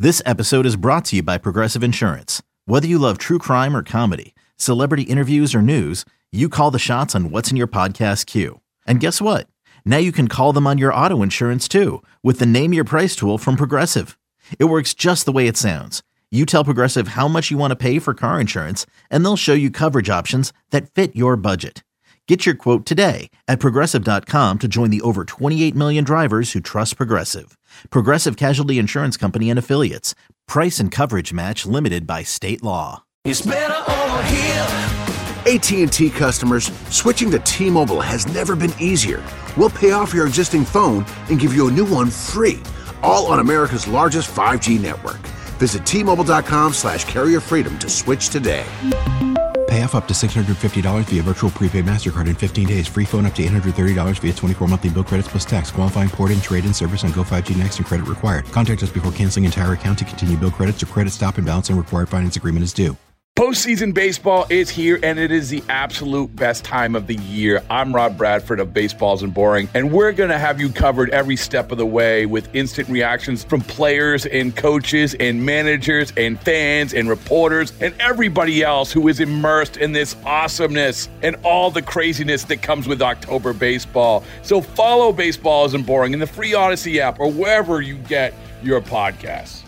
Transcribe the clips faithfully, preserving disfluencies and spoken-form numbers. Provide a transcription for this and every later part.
This episode is brought to you by Progressive Insurance. Whether you love true crime or comedy, celebrity interviews or news, you call the shots on what's in your podcast queue. And guess what? Now you can call them on your auto insurance too with the Name Your Price tool from Progressive. It works just the way it sounds. You tell Progressive how much you want to pay for car insurance, and they'll show you coverage options that fit your budget. Get your quote today at Progressive dot com to join the over twenty-eight million drivers who trust Progressive. Progressive Casualty Insurance Company and Affiliates. Price and coverage match limited by state law. It's better over here. A T and T customers, switching to T-Mobile has never been easier. We'll pay off your existing phone and give you a new one free, all on America's largest five G network. Visit T Mobile dot com slash carrier freedom to switch today. Pay off up to six hundred fifty dollars via virtual prepaid MasterCard in fifteen days. Free phone up to eight hundred thirty dollars via twenty-four monthly bill credits plus tax. Qualifying port-in, trade-in service on Go five G Next and credit required. Contact us before canceling entire account to continue bill credits or credit stop and balance and required finance agreement is due. Postseason baseball is here, and it is the absolute best time of the year. I'm Rob Bradford of Baseballs and Boring, and we're going to have you covered every step of the way with instant reactions from players and coaches and managers and fans and reporters and everybody else who is immersed in this awesomeness and all the craziness that comes with October baseball. So follow Baseballs and Boring in the free Odyssey app or wherever you get your podcasts.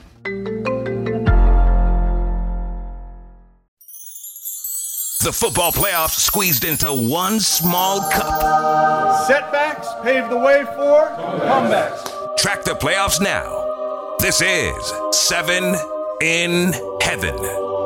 The football playoffs squeezed into one small cup. Setbacks pave the way for comebacks. Track the playoffs now. This is Seven in Heaven.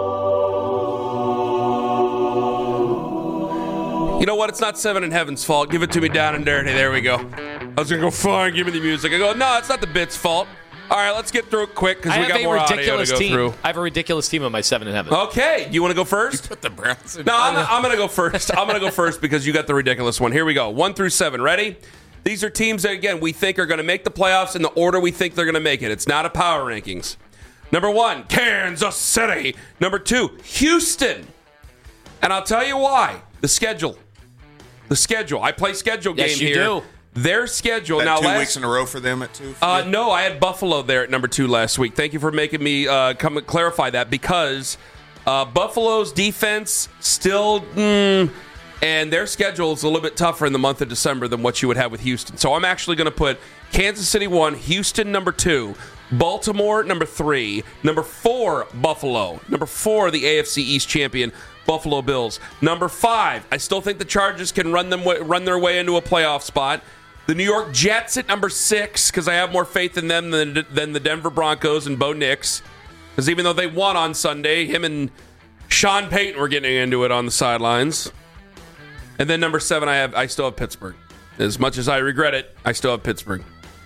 You know what? It's not Seven in Heaven's fault. Give it to me down and dirty. There we go. I was going to go, fine, give me the music. I go, no, it's not the bit's fault. All right, let's get through it quick because we got more audio to go team. through. I have a ridiculous team on my Seven in Heaven. Okay, you want to go first? You put the Browns in. No, I'm, I'm going to go first. I'm going to go first because you got the ridiculous one. Here we go. One through seven. Ready? These are teams that, again, we think are going to make the playoffs in the order we think they're going to make it. It's not a power rankings. Number one, Kansas City. Number two, Houston. And I'll tell you why. The schedule. The schedule. I play schedule game yes, you here. Do. Their schedule that now. Two last, weeks in a row for them at two. Uh, no, I had Buffalo there at number two last week. Thank you for making me uh, come and clarify that because uh, Buffalo's defense still, mm, and their schedule is a little bit tougher in the month of December than what you would have with Houston. So I'm actually going to put Kansas City one, Houston number two, Baltimore number three, number four Buffalo, number four the A F C East champion Buffalo Bills, number five. I still think the Chargers can run them run their way into a playoff spot. The New York Jets at number six, because I have more faith in them than, than the Denver Broncos and Bo Nix. Because even though they won on Sunday, him and Sean Payton were getting into it on the sidelines. And then number seven, I have I still have Pittsburgh. As much as I regret it, I still have Pittsburgh.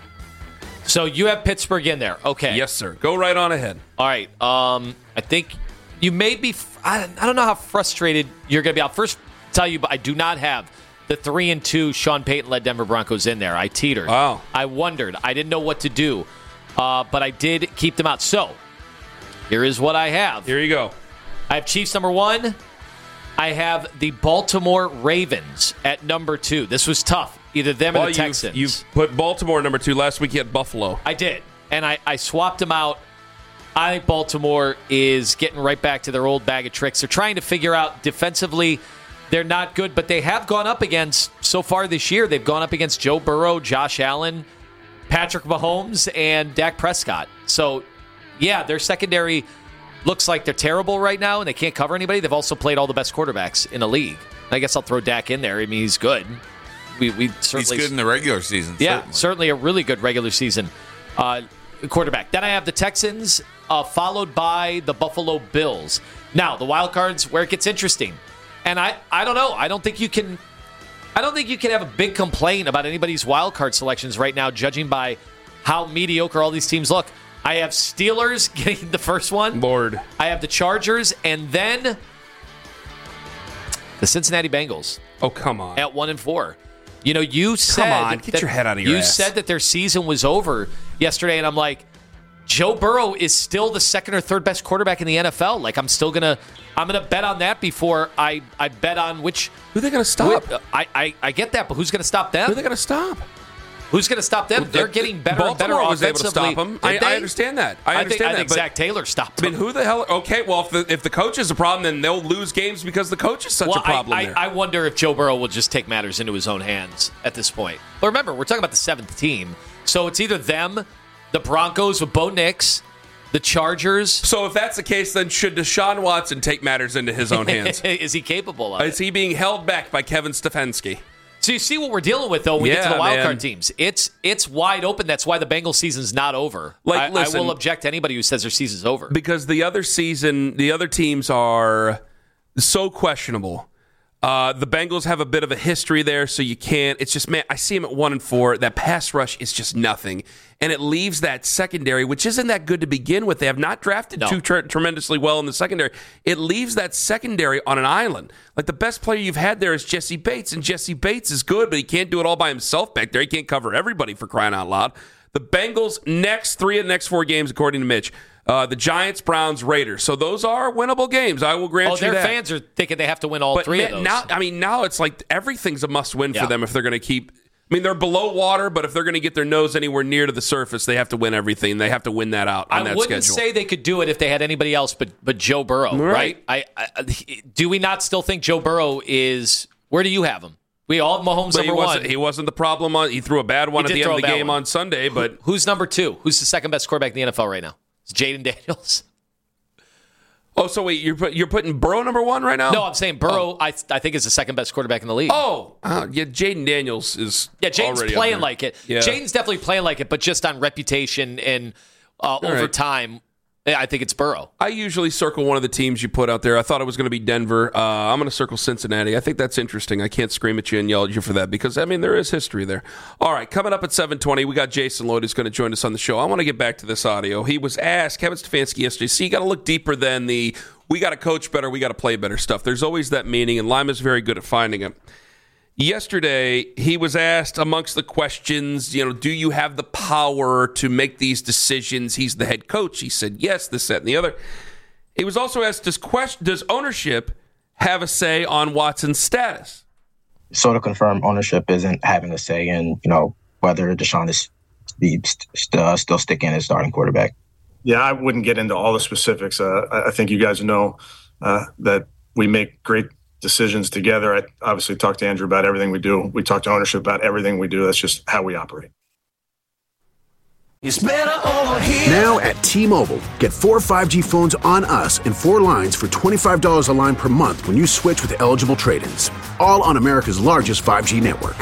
So you have Pittsburgh in there. Okay. Yes, sir. Go right on ahead. All right. Um, I think you may be, I, I don't know how frustrated you're going to be. I'll first tell you, but I do not have the three and two Sean Payton-led Denver Broncos in there. I teetered. Wow. I wondered. I didn't know what to do, uh, but I did keep them out. So here is what I have. Here you go. I have Chiefs number one. I have the Baltimore Ravens at number two. This was tough. Either them well, or the Texans. You put Baltimore number two. Last week you had Buffalo. I did, and I, I swapped them out. I think Baltimore is getting right back to their old bag of tricks. They're trying to figure out defensively. They're not good, but they have gone up against, so far this year, they've gone up against Joe Burrow, Josh Allen, Patrick Mahomes, and Dak Prescott. So, yeah, their secondary looks like they're terrible right now, and they can't cover anybody. They've also played all the best quarterbacks in the league. I guess I'll throw Dak in there. I mean, he's good. We, we certainly, He's good in the regular season. Yeah, certainly, certainly a really good regular season uh, quarterback. Then I have the Texans, uh, followed by the Buffalo Bills. Now, the wild cards, where it gets interesting. And I, I don't know. I don't think you can I don't think you can have a big complaint about anybody's wild card selections right now, judging by how mediocre all these teams look. I have Steelers getting the first one. Lord. I have the Chargers, and then the Cincinnati Bengals. Oh, come on. At one and four. You know, you said Come on, get that, your head out of your You ass. said that their season was over yesterday, and I'm like, Joe Burrow is still the second or third best quarterback in the N F L. Like, I'm still gonna, I'm gonna bet on that before I, I bet on which. Who are they gonna stop? Which, I, I, I get that, but who's gonna stop them? Who are they gonna stop? Who's going to stop them? They're getting better and better Baltimore was able to offensively. stop them. I, I understand that. I understand I think, that. I think but, Zach Taylor stopped I them. mean, who the hell? Okay, well, if the, if the coach is a problem, then they'll lose games because the coach is such well, a problem I, there. I, I wonder if Joe Burrow will just take matters into his own hands at this point. But remember, we're talking about the seventh team. So it's either them, the Broncos with Bo Nix, the Chargers. So if that's the case, then should Deshaun Watson take matters into his own hands? Is he capable of Is it? he being held back by Kevin Stefanski? So you see what we're dealing with, though, when we Yeah, get to the wild man. card teams. It's it's wide open. That's why the Bengals season's not over. Like, I, listen, I will object to anybody who says their season's over. Because the other season, the other teams are so questionable. Uh, the Bengals have a bit of a history there, so you can't. It's just, man, I see them at one and four. That pass rush is just nothing, and it leaves that secondary, which isn't that good to begin with. They have not drafted No. too tre- tremendously well in the secondary. It leaves that secondary on an island. Like the best player you've had there is Jesse Bates, and Jesse Bates is good, but he can't do it all by himself back there. He can't cover everybody, for crying out loud. The Bengals next three of the next four games, according to Mitch. Uh, the Giants, Browns, Raiders. So those are winnable games. I will grant oh, you their that. fans are thinking they have to win all But three man, of those. now, I mean, now it's like everything's a must-win Yeah. for them if they're going to keep. I mean, they're below water, but if they're going to get their nose anywhere near to the surface, they have to win everything. They have to win that out on I that wouldn't schedule. say they could do it if they had anybody else but but Joe Burrow, Right. right? I, I do we not still think Joe Burrow is? Where do you have him? We all have Mahomes But he number wasn't, one. he wasn't the problem. On, he threw a bad one He at did the end throw of the a bad game one. on Sunday. But Who's number two? Who's the second best quarterback in the N F L right now? It's Jaden Daniels. oh, so wait, you're put, you're putting Burrow number one right now? No, I'm saying Burrow. I I think is the second best quarterback in the league. Oh, uh, yeah, Jaden Daniels is. yeah, Jaden's already up playing there. like it. Yeah. Jaden's definitely playing like it, but just on reputation and uh, over right. time, I think it's Burrow. I usually circle one of the teams you put out there. I thought it was going to be Denver. Uh, I'm going to circle Cincinnati. I think that's interesting. I can't scream at you and yell at you for that because, I mean, there is history there. All right, coming up at seven twenty, we got Jason Lloyd who's going to join us on the show. I want to get back to this audio. He was asked, Kevin Stefanski yesterday, see, you got to look deeper than the we got to coach better, we got to play better stuff. There's always that meaning, and Lima's very good at finding it. Yesterday, he was asked amongst the questions, you know, do you have the power to make these decisions? He's the head coach. He said yes, this, that, and the other. He was also asked, does, question, does ownership have a say on Watson's status? So to confirm, ownership isn't having a say in, you know, whether Deshaun is be st- uh, still sticking as starting quarterback. Yeah, I wouldn't get into all the specifics. Uh, I I think you guys know uh, that we make great decisions together. I obviously talk to Andrew about everything we do. We talk to ownership about everything we do. That's just how we operate. It's better over here. Now at T-Mobile, get four five G phones on us and four lines for twenty-five dollars a line per month when you switch with eligible trade-ins. All on America's largest five G network.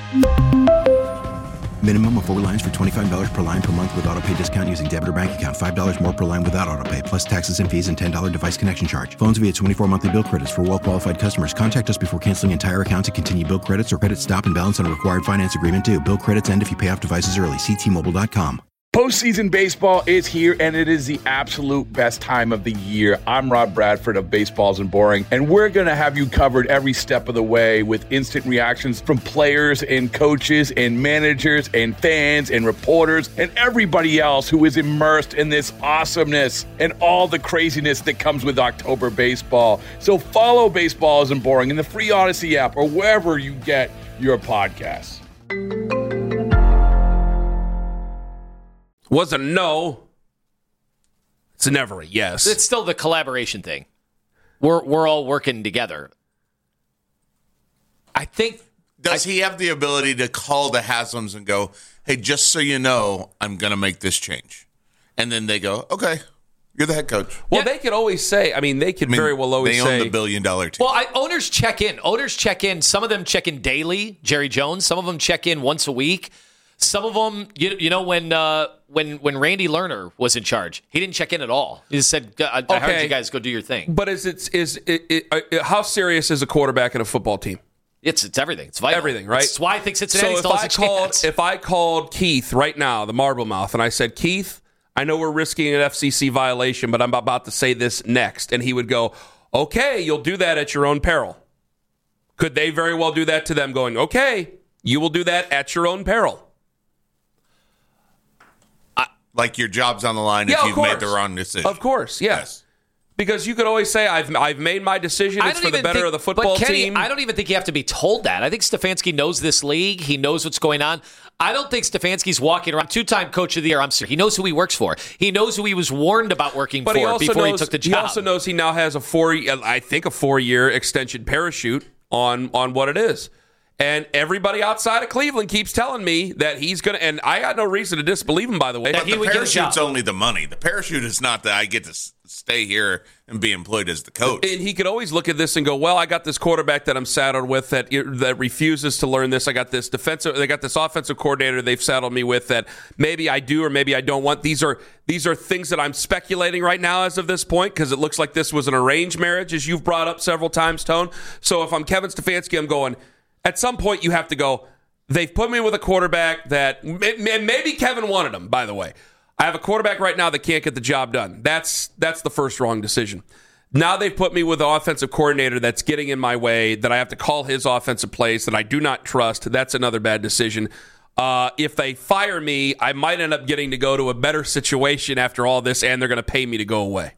Minimum of four lines for twenty-five dollars per line per month with auto pay discount using debit or bank account. five dollars more per line without auto pay, plus taxes and fees and ten dollars device connection charge. Phones via twenty-four monthly bill credits for well-qualified customers. Contact us before canceling entire account to continue bill credits or credit stop and balance on a required finance agreement due. Bill credits end if you pay off devices early. See T Mobile dot com. Postseason baseball is here, and it is the absolute best time of the year. I'm Rob Bradford of Baseballs and Boring, and we're going to have you covered every step of the way with instant reactions from players and coaches and managers and fans and reporters and everybody else who is immersed in this awesomeness and all the craziness that comes with October baseball. So follow Baseballs and Boring in the free Odyssey app or wherever you get your podcasts. Was a no. It's never a yes. It's still the collaboration thing. We're we're all working together. I think. Does he have the ability to call the Haslams and go, hey, just so you know, I'm going to make this change? And then they go, okay, you're the head coach. Well, Yeah. they could always say, I mean, they could I mean, very well always they say. own the billion dollar team. Well, I, owners check in. Owners check in. Some of them check in daily. Jerry Jones. Some of them check in once a week. Some of them, you, you know, when uh, when when Randy Lerner was in charge, he didn't check in at all. He just said, I, I heard Okay. you guys go do your thing. But is it, is it, it, uh, how serious is a quarterback in a football team? It's it's everything. It's vital. Everything, right? That's why I think Cincinnati So still if has I a called, chance. if I called Keith right now, the Marble Mouth, and I said, Keith, I know we're risking an F C C violation, but I'm about to say this next, and he would go, okay, you'll do that at your own peril. Could they very well do that to them, going, okay, you will do that at your own peril? Like your job's on the line Yeah, if of you've made course. the wrong decision. Of course, yes. Because you could always say, I've I've made my decision. It's for the better think, of the football but Kenny, team. I don't even think you have to be told that. I think Stefanski knows this league. He knows what's going on. I don't think Stefanski's walking around. Two-time coach of the year. I'm serious. He knows who he works for. He knows who he was warned about working but for he also before knows, he took the job. He also knows he now has a four, I think, a four-year extension parachute on on what it is. And everybody outside of Cleveland keeps telling me that he's going to, and I got no reason to disbelieve him, by the way. But the parachute's only the money. The parachute is not that I get to s- stay here and be employed as the coach. And he could always look at this and go, well, I got this quarterback that I'm saddled with that that refuses to learn this. I got this defensive, they got this offensive coordinator they've saddled me with that maybe I do or maybe I don't want. These are these are things that I'm speculating right now as of this point because it looks like this was an arranged marriage, as you've brought up several times, Tone. So if I'm Kevin Stefanski, I'm going, at some point, you have to go, they've put me with a quarterback that, and maybe Kevin wanted him, by the way. I have a quarterback right now that can't get the job done. That's that's the first wrong decision. Now they've put me with an offensive coordinator that's getting in my way, that I have to call his offensive plays that I do not trust. That's another bad decision. Uh, if they fire me, I might end up getting to go to a better situation after all this, and they're going to pay me to go away.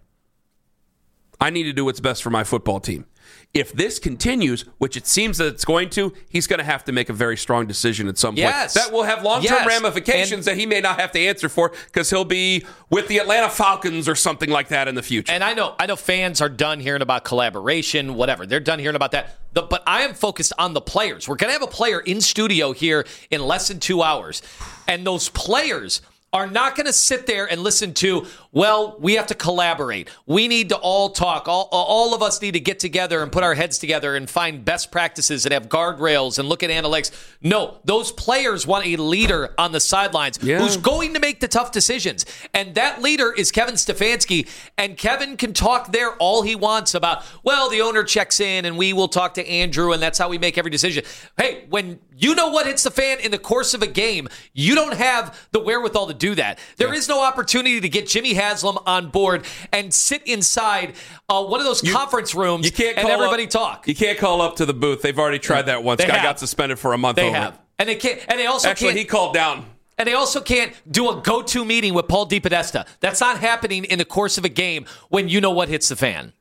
I need to do what's best for my football team. If this continues, which it seems that it's going to, he's going to have to make a very strong decision at some point. Yes. That will have long-term yes. ramifications and that he may not have to answer for because he'll be with the Atlanta Falcons or something like that in the future. And I know I know fans are done hearing about collaboration, whatever. They're done hearing about that. The, but I am focused on the players. We're going to have a player in studio here in less than two hours. And those players are not going to sit there and listen to, well, we have to collaborate. We need to all talk. All, all of us need to get together and put our heads together and find best practices and have guardrails and look at analytics. No, those players want a leader on the sidelines yeah. who's going to make the tough decisions. And that leader is Kevin Stefanski. And Kevin can talk there all he wants about, well, the owner checks in and we will talk to Andrew and that's how we make every decision. Hey, when you know what hits the fan in the course of a game, you don't have the wherewithal to do that. There yeah. is no opportunity to get Jimmy Haslam on board and sit inside uh, one of those you, conference rooms you can't and call everybody up, talk. You can't call up to the booth. They've already tried that once. They Guy have. got suspended for a month they over have. it. And they can't. And they also Actually, can't, he called down. And they also can't do a go-to meeting with Paul DePodesta. That's not happening in the course of a game when you know what hits the fan.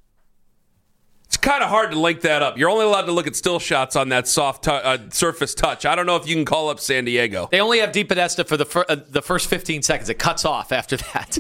It's kind of hard to link that up. You're only allowed to look at still shots on that soft tu- uh, surface touch. I don't know if you can call up San Diego. They only have DePodesta for the fir- uh, the first fifteen seconds. It cuts off after that.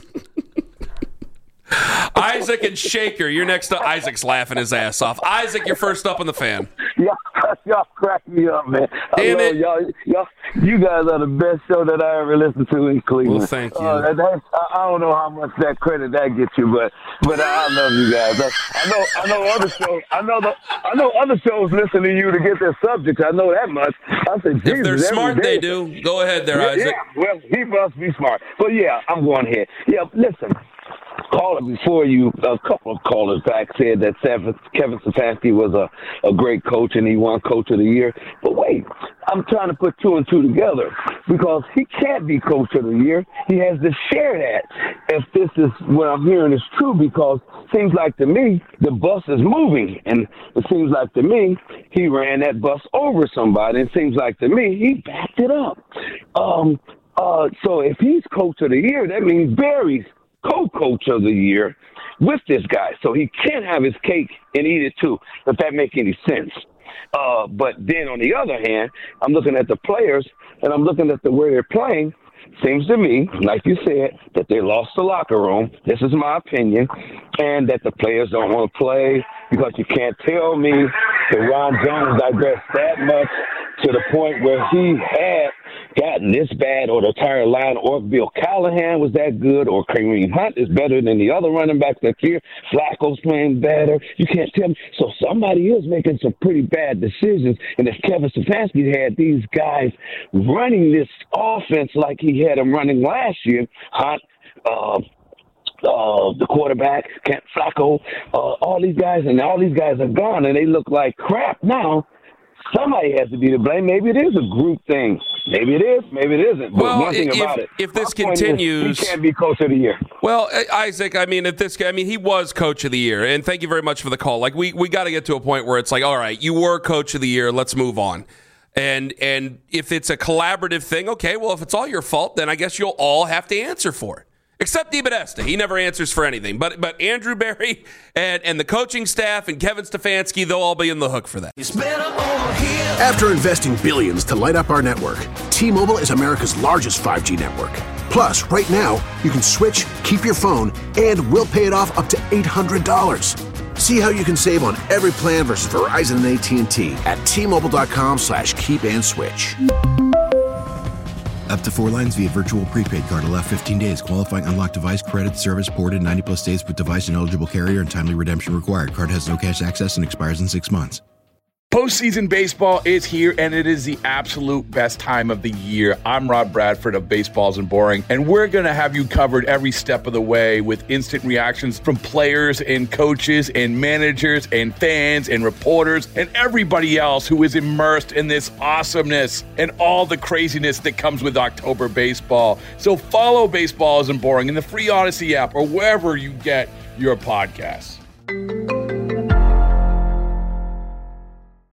Isaac and Shaker, you're next up. Isaac's laughing his ass off. Isaac, you're first up on the fan. Y'all, y'all crack me up, man. Damn I love it. y'all, y'all, you guys are the best show that I ever listened to in Cleveland. Well, thank you. Uh, that's, I, I don't know how much that credit that gets you, but but I love you guys. I, I know I know other shows. I know the I know other shows listen to you to get their subjects. I know that much. I said, if they're smart, day. they do. Go ahead, there, yeah, Isaac. Yeah, well, he must be smart. But yeah, I'm going ahead. Yeah, listen. Caller before you, a couple of callers back said that Kevin Stefanski was a, a great coach and he won Coach of the Year. But wait, I'm trying to put two and two together because he can't be Coach of the Year. He has to share that if this is what I'm hearing is true, because it seems like to me the bus is moving, and it seems like to me he ran that bus over somebody. It seems like to me he backed it up. Um, uh, so if he's Coach of the Year, that means Barry's co-coach of the year with this guy. So he can't have his cake and eat it too, if that makes any sense. Uh, but then on the other hand, I'm looking at the players and I'm looking at the way they're playing. Seems to me, like you said, that they lost the locker room. This is my opinion. And that the players don't want to play, because you can't tell me that Ron Jones digressed that much to the point where he had gotten this bad, or the entire line, or Bill Callahan was that good, or Kareem Hunt is better than the other running backs next year. Flacco's playing better. You can't tell me. So somebody is making some pretty bad decisions. And if Kevin Stefanski had these guys running this offense like he had them running last year, Hunt, uh, Uh, the quarterback, Kent Flacco, uh, all these guys, and all these guys are gone, and they look like crap now. Somebody has to be to blame. Maybe it is a group thing. Maybe it is. Maybe it isn't. But well, one thing if, about it, if this my point is, continues, he can't be Coach of the Year. Well, Isaac, I mean, at this, I mean, he was Coach of the Year, and thank you very much for the call. Like, we we got to get to a point where it's like, all right, you were Coach of the Year. Let's move on. And and if it's a collaborative thing, okay, well, if it's all your fault, then I guess you'll all have to answer for it. Except DeBodesta. He never answers for anything. But but Andrew Berry and, and the coaching staff and Kevin Stefanski, they'll all be in the hook for that. After investing billions to light up our network, T-Mobile is America's largest five G network. Plus, right now, you can switch, keep your phone, and we'll pay it off up to eight hundred dollars. See how you can save on every plan versus Verizon and A T and T at T-Mobile.com slash keep and switch. Up to four lines via virtual prepaid card. Allow fifteen days. Qualifying unlocked device credit service ported ninety plus days with device and eligible carrier and timely redemption required. Card has no cash access and expires in six months. Postseason baseball is here, and it is the absolute best time of the year. I'm Rob Bradford of Baseballs and Boring, and we're going to have you covered every step of the way with instant reactions from players and coaches and managers and fans and reporters and everybody else who is immersed in this awesomeness and all the craziness that comes with October baseball. So follow Baseballs and Boring in the free Odyssey app or wherever you get your podcasts.